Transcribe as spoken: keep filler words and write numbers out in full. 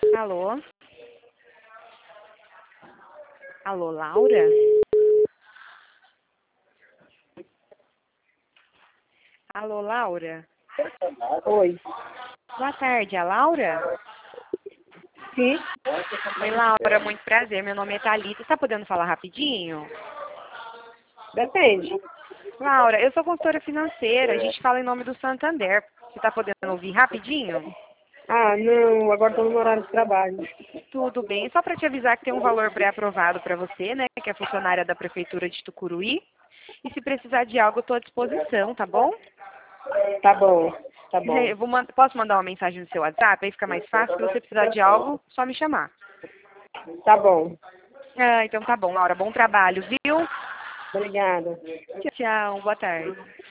Alô? Alô, Laura? Alô, Laura? Oi. Boa tarde, a Laura? Sim? Oi, Laura, muito prazer. Meu nome é Thalita. Está podendo falar rapidinho? Depende. Laura, eu sou consultora financeira. A gente fala em nome do Santander. Você está podendo ouvir rapidinho? Ah, não, agora estou no horário de trabalho. Tudo bem. Só para te avisar que tem um valor pré-aprovado para você, né? Que é funcionária da Prefeitura de Tucuruí. E se precisar de algo, eu estou à disposição, tá bom? Tá bom, tá bom. Eu vou man- posso mandar uma mensagem no seu WhatsApp? Aí fica mais fácil. Se você precisar de algo, só me chamar. Tá bom. Ah, então tá bom, Laura. Bom trabalho, viu? Obrigada. Tchau, boa tarde.